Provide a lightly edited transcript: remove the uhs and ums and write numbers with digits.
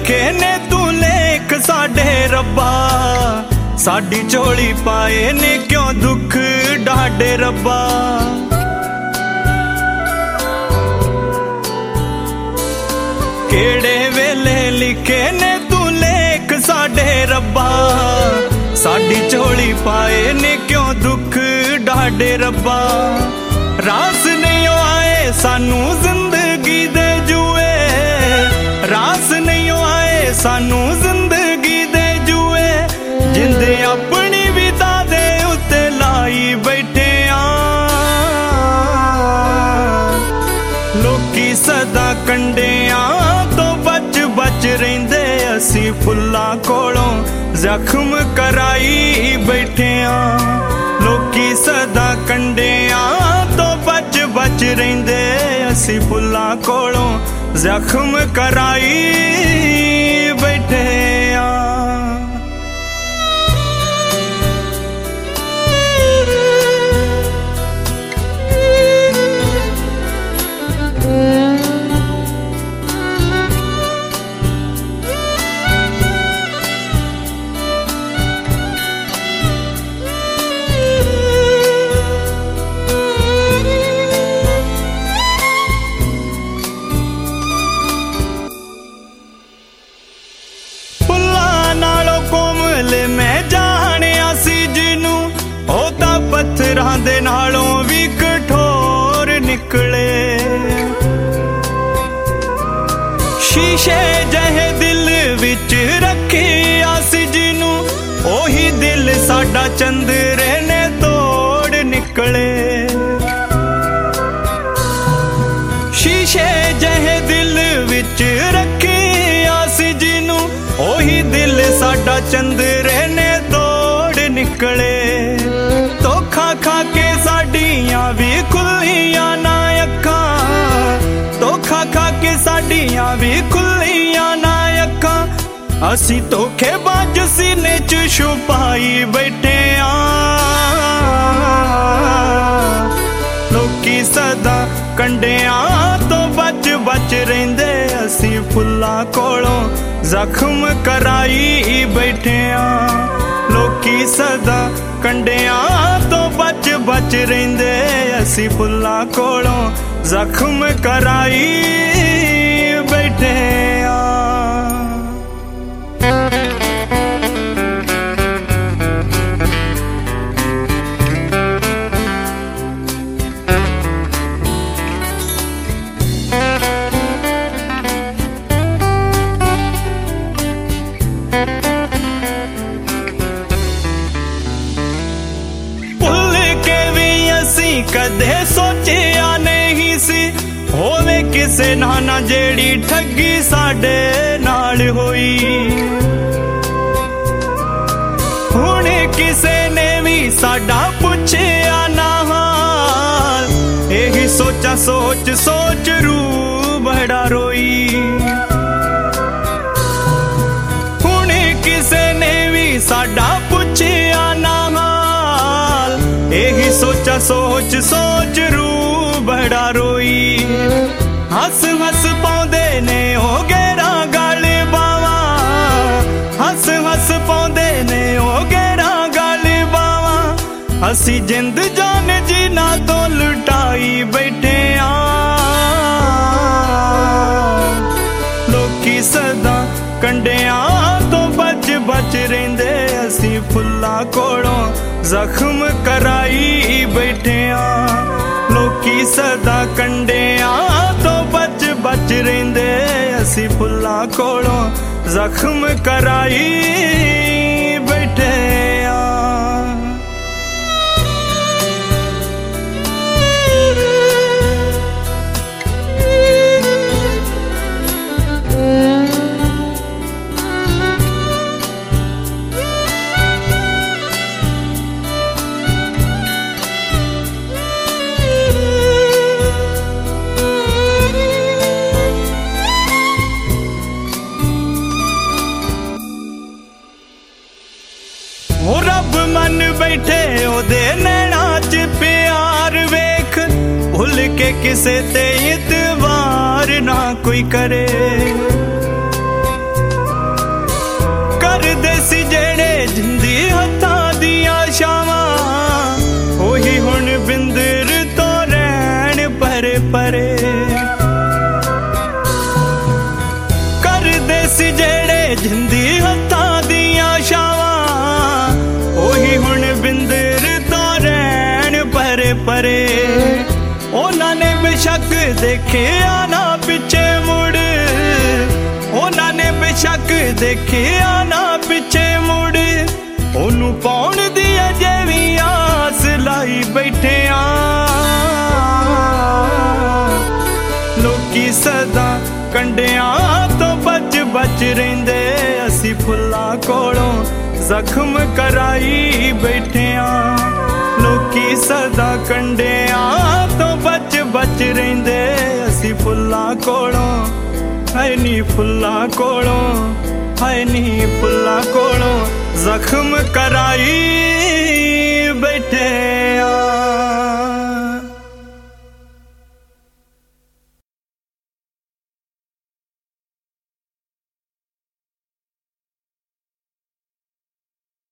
लिखे ने तू लेख साडे रब्बा, साडी झोली पाए ने क्यों दुख डाडे रब्बा। केड़े वेले लिखे ने तू लेख साडे रब्बा, साडी झोली पाए ने क्यों दुख डाडे रब्बा। रास नहीं आए सानू जिंदगी दे जुए, रास नहीं आए सानू जिंदगी दे जुए, जिंदे अपनी विदा दे उत्ते लाई बैठे आ। लोकी सदा कंडिया तो बच बच रहिंदे, असी फुल्लां कोलों जख्म कराई बैठे आ। लोकी सदा कंडिया तो बच बच रहिंदे, असी फुल्लां कोलों जख्म कराई बैठे आ। पत्थरां दे नालों भी कठोर निकले, शीशे जहे दिल विच रखे आस जिनू, ओही दिल साडा चंद्रे ने तोड़ निकले। शीशे जहे दिल विच रखे आस जिनू, ओही दिल साडा चंद्रे ने तोड़ निकले। धोखा खा के साडियां भी खुलियां ना अखां, धोखा खा के साडियां भी खुलियां ना अखां, असी धोखेबाज सीने च छुपाई बैठे आ। लोकी सदा कंडिया तो बच बच रहिंदे, असी फुल्लां कोलों जख्म कराई बैठे आ। लोकी सदा कंडिया तो बच बच रहिंदे, असी फुल्लां कोलों जख्म कराई बैठे आ। कदे सोचिया नहीं सी होवे किसे नाना जेड़ी ठगी साडे नाल होई। हुण किसे ने भी साडा पुछया ना हाल, यही सोचा सोच सोच रू बड़ा रोई। हुण किसे ने भी साडा पुछया ना हाल, यही सोचा सोच सोच रू बड़ा रोई। हस हस पाउंदे ने हो गेरा गल बावा, हस हस पाउंदे ने हो गेरा गल बावा, असी जिंद जान जीना तो लुटाई बैठे आ। लोकी सदा कंडिया तो बच बच रहिंदे, असी फुल्लां कोलों जख्म कराई बैठे आ। लोकी सदा कंडिया तो बच बच रहिंदे, असी फुल्लां कोलों जख्म कराई बैठे आ। रब मन बैठे ओदे नैना च प्यार वेख, भुल के किसे ते इतबार ना कोई करे। परे ਉਹਨਾਂ ਨੇ ਬੇਸ਼ੱਕ ਦੇਖਿਆ ਨਾ ਪਿੱਛੇ ਮੁੜ ਉਹਨਾਂ ਨੇ ਬੇਸ਼ੱਕ ਦੇਖਿਆ ਨਾ ਪਿੱਛੇ ਮੁੜ ਉਹਨੂੰ ਪਾਉਣ ਦੀ ਅਜੇ ਵੀ ਆਸ ਲਾਈ ਬੈਠਿਆਂ ਲੋਕੀ ਸਦਾ ਕੰਡਿਆਂ ਤੋਂ ਬਚ ਰਹਿੰਦੇ ਅਸੀਂ ਫੁੱਲਾਂ ਕੋਲੋਂ ਜ਼ਖਮ ਕਰਾਈ ਬੈਠਿਆਂ ਲੋਕੀ ਸਦਾ ਕੰਡਿਆਂ ਤੋਂ ਬਚ ਰਹਿੰਦੇ ਅਸੀਂ ਫੁੱਲਾਂ ਕੋਲੋਂ ਹਾਏ ਨੀ ਫੁੱਲਾਂ ਕੋਲੋਂ ਹਾਏ ਨੀ ਫੁੱਲਾਂ ਕੋਲੋਂ ਜ਼ਖਮ ਕਰਾਈ ਬੈਠਿਆਂ